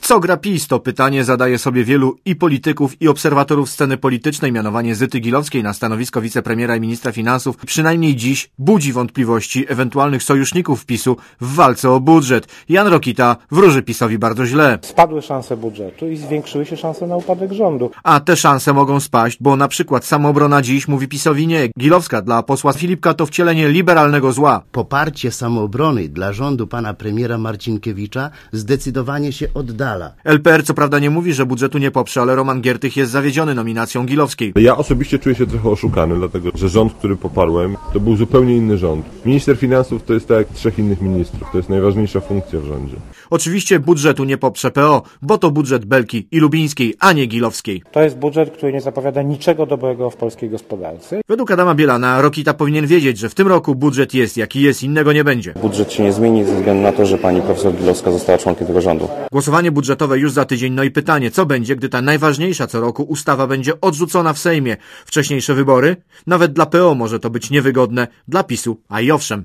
co gra PiS? To pytanie zadaje sobie wielu i polityków, i obserwatorów sceny politycznej. Mianowanie Zyty Gilowskiej na stanowisko wicepremiera i ministra finansów przynajmniej dziś budzi wątpliwości ewentualnych sojuszników PiS-u w walce o budżet. Jan Rokita wróży PiS-owi bardzo źle. Spadły szanse budżetu i zwiększyły się szanse na upadek rządu. A te szanse mogą spaść, bo na przykład Samoobrona dziś mówi PiS-owi nie. Gilowska dla posła Filipka to wcielenie liberalnego zła. Poparcie Samoobrony dla rządu pana premiera Marcinkiewicza zdecydowanie się oddala. LPR co prawda nie mówi, że budżetu nie poprze, ale Roman Giertych jest zawiedziony nominacją Gilowskiej. Ja osobiście czuję się trochę oszukany, dlatego że rząd, który poparłem, to był zupełnie inny rząd. Minister finansów to jest tak jak 3 innych ministrów. To jest najważniejsza funkcja w rządzie. Oczywiście budżetu nie poprze PO, bo to budżet Belki i Lubińskiej, a nie Gilowskiej. To jest budżet, który nie zapowiada niczego dobrego w polskiej gospodarce. Według Adama Bielana Rokita powinien wiedzieć, że w tym roku budżet jest jaki jest, innego nie będzie. Budżet się nie zmieni ze względu na to, że pani profesor Gilowska została członkiem tego rządu. Głosowanie budżetowe już za tydzień, no i pytanie, co będzie, gdy ta najważniejsza co roku ustawa będzie odrzucona w Sejmie? Wcześniejsze wybory? Nawet dla PO może to być niewygodne, dla PiS-u, a i owszem.